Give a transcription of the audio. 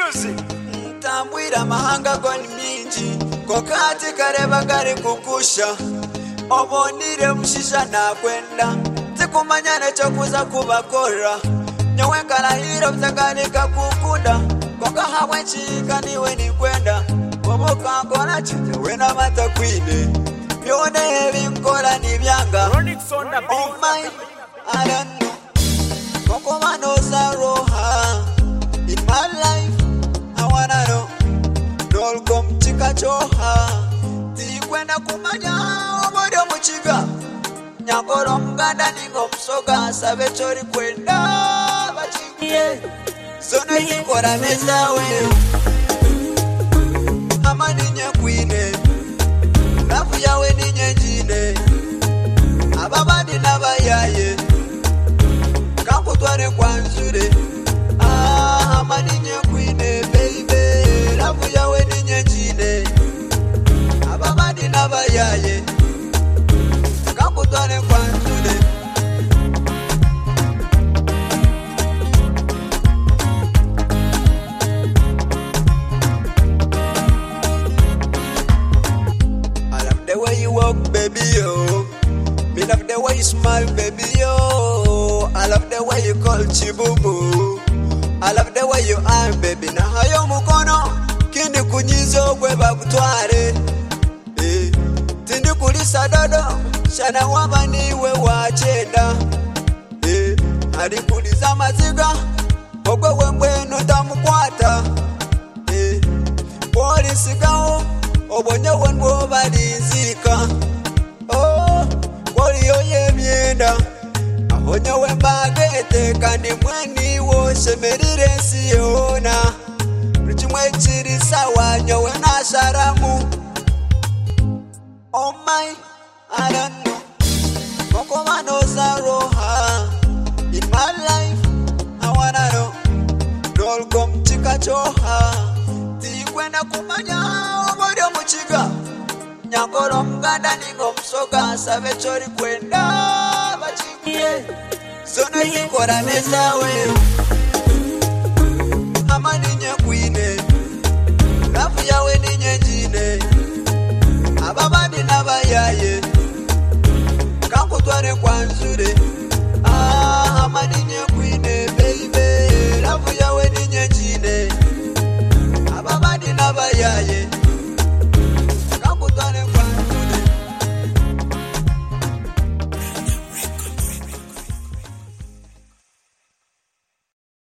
music. Tambwira mahanga goni minji kokati kareba gari kukusha obonire mushisha na kwenda tikumanyane chokuza kubakora nyowe karahiro mzaganika kukunda koka hawe chika niwe ni kwenda boboka ngona chite wena matakwine byone ebinkora nibyanga oh my I don't know koko manoza roha in my life I wanna know Dolkom chika choha Tikwenda kumanya omodo muchiga Nyakoro mganda ningo msoga Sabe chori kwenda Bachike Sono yikora meza we Ama ninye kwine Rafu yawe ninye jine Ababadi nabayaye Kakutwane kwa nzure Ama ninye kwine baby Rafu yawe ninye jine Ababadi nabayaye Kakutwane kwa nzure I love the way you walk baby yo Me love the way you smile baby yo I love the way you call chibubu I love the way you are baby na hayo mukono kindi kunyizo gwe bagutware tindi kulisa dodo shana wabaniwe wachenda ari kuliza maziga ogwe wembweno tamukwata polisi gao obonye wenbo balizika waliyo yemyenda abonye wembagete kandi mweni woshemerire siyona Ruchimwe chiri sawa nyowe na sharamu Oh my, I don't know Koko manoza roha In my life, I wanna know Dolkom chika choha Tikwenda kumanya omodo muchiga Nyakoro mganda ningo msoga Sabe chori kwenda Bachike Sono yikora meza we Ama ninye kwine Rafu yawe ninye jine Ababadi nabayaye Kakutwane kwa nzure Ama ninye kwine baby Rafu yawe ninye jine Ababadi nabayaye